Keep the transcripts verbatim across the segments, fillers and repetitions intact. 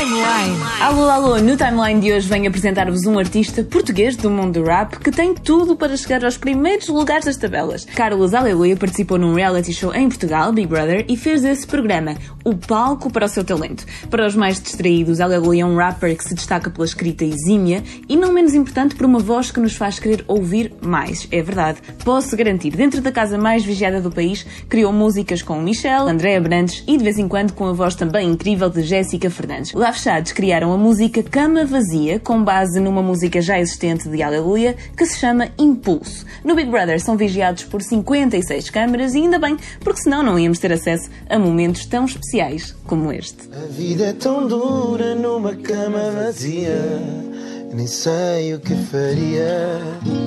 Timeline. Alô, alô, no Timeline de hoje venho apresentar-vos um artista português do mundo do rap que tem tudo para chegar aos primeiros lugares das tabelas. Carlos Aleluia participou num reality show em Portugal, Big Brother, e fez esse programa, o palco para o seu talento. Para os mais distraídos, Aleluia é um rapper que se destaca pela escrita exímia e, não menos importante, por uma voz que nos faz querer ouvir mais. É verdade, posso garantir, dentro da casa mais vigiada do país, criou músicas com Michelle, Andréa Brandes e, de vez em quando, com a voz também incrível de Jéssica Fernandes. Os Fechados criaram a música Cama Vazia, com base numa música já existente de Aleluia, que se chama Impulso. No Big Brother são vigiados por cinquenta e seis câmaras e ainda bem, porque senão não íamos ter acesso a momentos tão especiais como este. A vida é tão dura numa cama vazia, nem sei o que faria.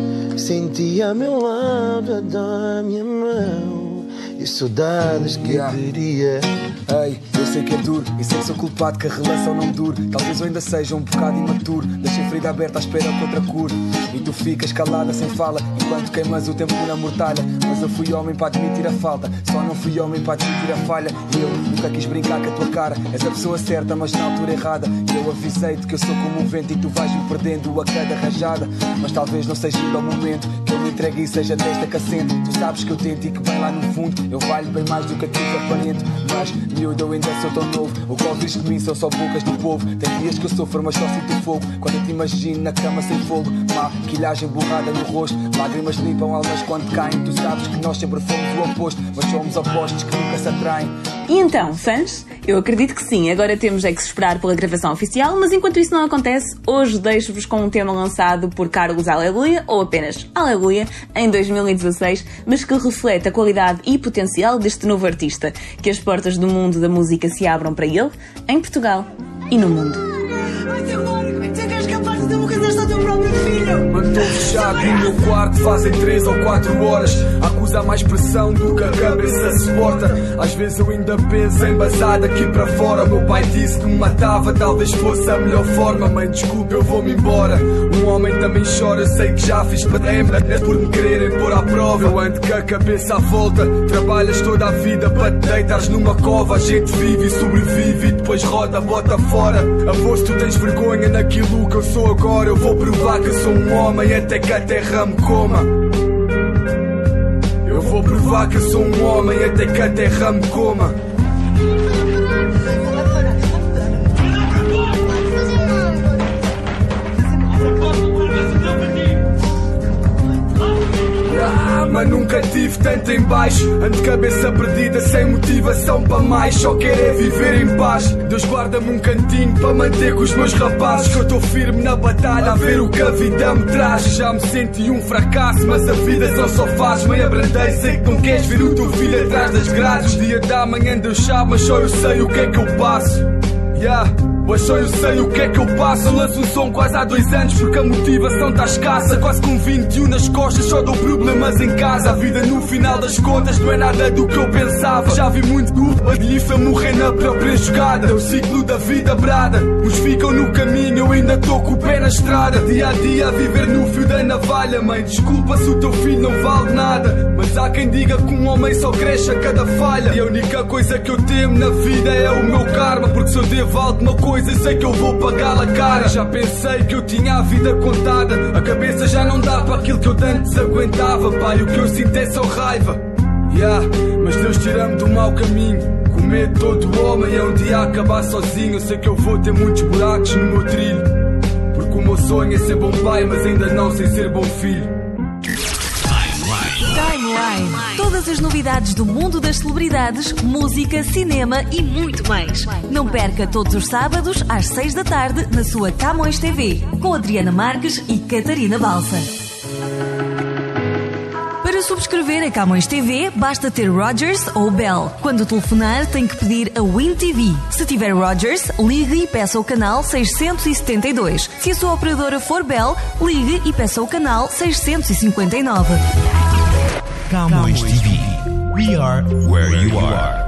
Senti a meu lado a dar a minha mão e saudades que yeah. teria. Ei, eu sei que é duro e sei que sou culpado que a relação não dure. Talvez eu ainda seja um bocado imaturo. Deixei a ferida aberta à espera que outra cure. E tu ficas calada sem fala enquanto queimas o tempo na mortalha. Mas eu fui homem para admitir a falta, só não fui homem para admitir a falha. E eu nunca quis brincar com a tua cara. És a pessoa certa mas na altura errada. E eu avisei-te que eu sou como um vento e tu vais me perdendo a cada rajada. Mas talvez não seja ainda o momento que eu me entregue e seja desta que acendo. Tu sabes que eu tento e que bem lá no fundo eu valho bem mais do que aquilo que aparento. Mas miúdo, eu ainda sou tão novo. O que ouvis de mim são só bocas do povo. Tem dias que eu sofro mas só sinto fogo quando eu te imagino na cama sem fogo. Maquilhagem borrada no rosto, lágrimas limpam almas quando caem. Tu sabes que nós sempre fomos o oposto, mas somos opostos que nunca se atraem. E então, fãs? Eu acredito que sim, agora temos é que se esperar pela gravação oficial, mas enquanto isso não acontece, hoje deixo-vos com um tema lançado por Carlos Aleluia, ou apenas Aleluia, em dois mil e dezasseis, mas que reflete a qualidade e potencial deste novo artista. Que as portas do mundo da música se abram para ele, em Portugal e no mundo. Mantou fechado no meu quarto fazem três ou quatro horas. Acusa mais pressão do que a cabeça suporta. Às vezes eu ainda penso em basar daqui para fora. Meu pai disse que me matava, talvez fosse a melhor forma. Mãe, desculpa, eu vou-me embora. Um homem também chora, eu sei que já fiz pademba. É por me quererem pôr à prova. Eu ando com a cabeça à volta. Trabalhas toda a vida para te deitares numa cova. A gente vive e sobrevive e depois roda, bota fora. Avô, se tu tens vergonha naquilo que eu sou agora, eu vou provar que eu sou um homem até que a terra me coma. Eu vou provar que eu sou um homem até que a terra me coma. Mas nunca tive tanto em baixo. Ando de cabeça perdida, sem motivação para mais. Só quero é viver em paz. Deus guarda-me um cantinho para manter com os meus rapazes. Que eu estou firme na batalha a ver o que a vida me traz. Já me senti um fracasso, mas a vida só só faz. Meio abrandei, sei que não queres ver o teu filho atrás das grades. Os dias da manhã Deus sabe, mas só eu sei o que é que eu passo. Yeah. Mas só eu sei o que é que eu passo. Eu lanço um som quase há dois anos porque a motivação está escassa. Quase com vinte e um nas costas, só dou problemas em casa. A vida no final das contas não é nada do que eu pensava. Já vi muito grupo, a delícia morrer na própria jogada. É o ciclo da vida brada. Uns ficam no caminho, eu ainda estou com o pé na estrada. Dia a dia a viver no fio da navalha. Mãe, desculpa se o teu filho não vale nada, mas há quem diga que um homem só cresce a cada falha. E a única coisa que eu temo na vida é o meu karma. Porque se eu devo alguma coisa, eu sei que eu vou pagá-la cara. Já pensei que eu tinha a vida contada. A cabeça já não dá para aquilo que eu antes aguentava. Pai, o que eu sinto é só raiva. Yeah, mas Deus tira-me do mau caminho. Com medo de todo homem é um dia acabar sozinho. Eu sei que eu vou ter muitos buracos no meu trilho, porque o meu sonho é ser bom pai, mas ainda não sei ser bom filho. Timeline. Todas as novidades do mundo das celebridades, música, cinema e muito mais. Não perca todos os sábados às seis da tarde na sua Camões T V, com Adriana Marques e Catarina Balsa. Para subscrever a Camões T V, basta ter Rogers ou Bell. Quando telefonar, tem que pedir a Win T V. Se tiver Rogers, ligue e peça o canal seiscentos e setenta e dois. Se a sua operadora for Bell, ligue e peça o canal seiscentos e cinquenta e nove. Camões T V. We are where you are.